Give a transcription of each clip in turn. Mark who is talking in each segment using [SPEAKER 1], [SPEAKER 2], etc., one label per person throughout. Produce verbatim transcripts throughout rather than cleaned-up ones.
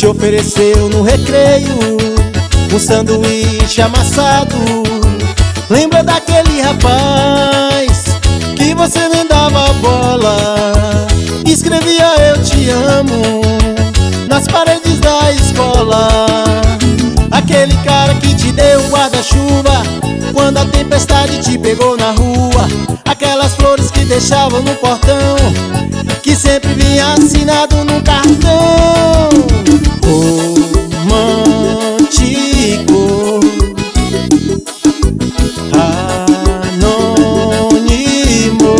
[SPEAKER 1] ofereceu no recreio um sanduíche amassado. Lembra daquele rapaz que você nem dava bola? Escrevia eu te amo nas paredes da escola. Aquele cara que te deu um guarda-chuva quando a tempestade te pegou na rua. Aquelas flores que deixavam no portão, que sempre vinha assinado num cartão. Romântico, anônimo,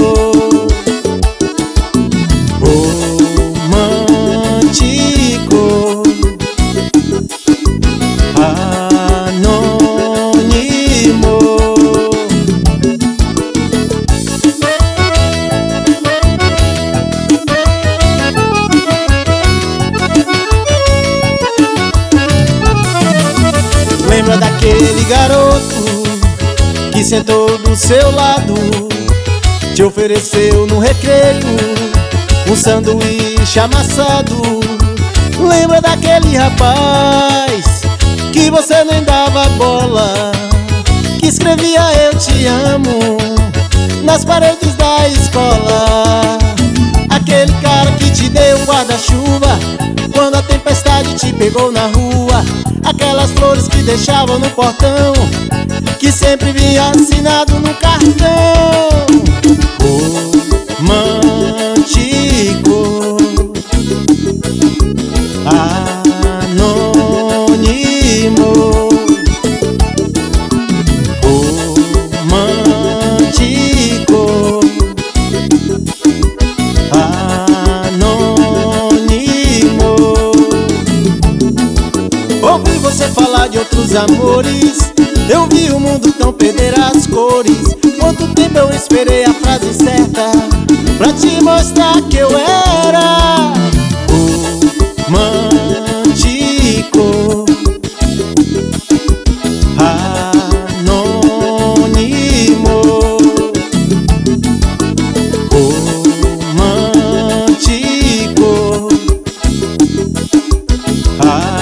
[SPEAKER 1] romântico, anônimo. Lembra daquele garoto que sentou do seu lado, te ofereceu no recreio um sanduíche amassado? Lembra daquele rapaz que você nem dava bola, que escrevia eu te amo nas paredes da escola? Aquele cara que te deu um guarda-chuva quando a tempestade te pegou na rua. Aquelas flores que deixavam no portão, que sempre vinha assinado no cartão. Romântico, anônimo, romântico, anônimo. Ouvi você falar de outros amores, eu vi o mundo tão perder as cores. Quanto tempo eu esperei a frase certa pra te mostrar que eu era romântico, anônimo, romântico, anônimo.